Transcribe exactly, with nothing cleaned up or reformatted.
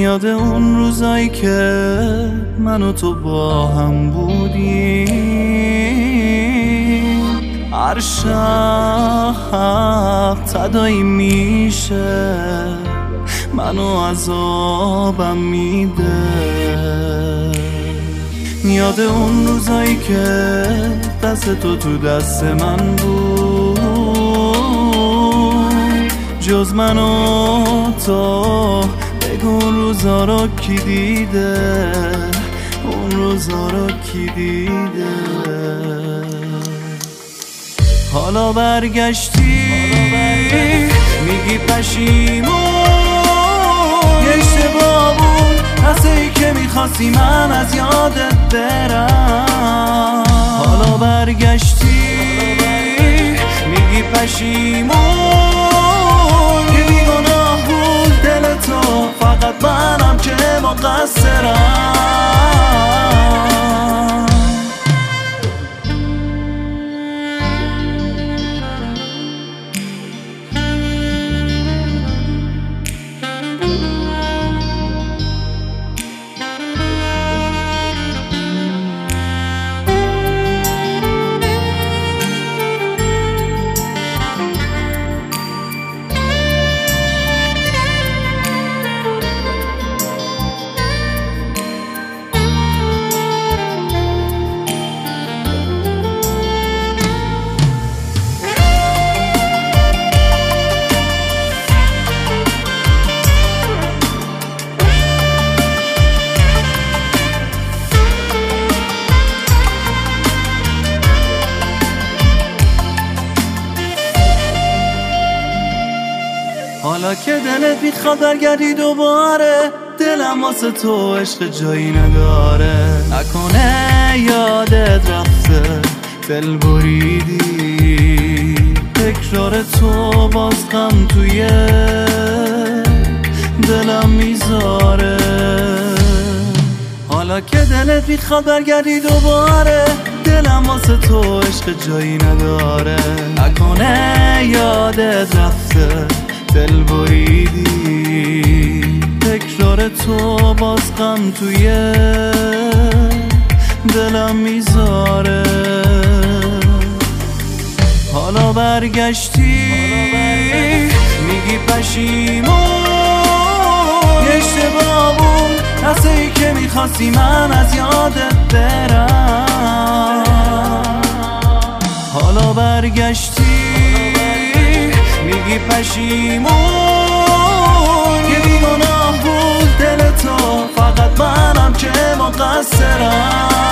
یاد اون روزایی که من و تو با هم بودیم، هر شب تدایی میشه منو عذابم میده. یاد اون روزایی که دست تو تو دست من بود، جز من و تو بگو اون روزا رو کی دیده، اون روزا رو کی دیده. حالا برگشتی میگی پشیمون، یه اشتباه بود نسایی که میخواستی من از یادت برم. حالا برگشتی میگی پشیمون، که بیگناه بود دل تو، فقط منم که مقصرم. حالا که دلت میخواد برگردی دوباره، دلم واسه تو عشق جایی نداره. نکنه یادت رفته دل بریدی، تکرار تو باز غم توی دلم میذاره. حالا که دلت میخواد برگردی دوباره، دلم واسه تو عشق جایی نداره. نکنه یادت رفته دل بریدی، تکرار تو باز غم توی دلم میذاره. حالا برگشتی میگی پشیمون، یه اشتباه بود نسایی که میخواستی من از یادت برم. حالا برگشتی میگی پشیمون، که بیگناه بود دل تو، فقط منم که مقصرم.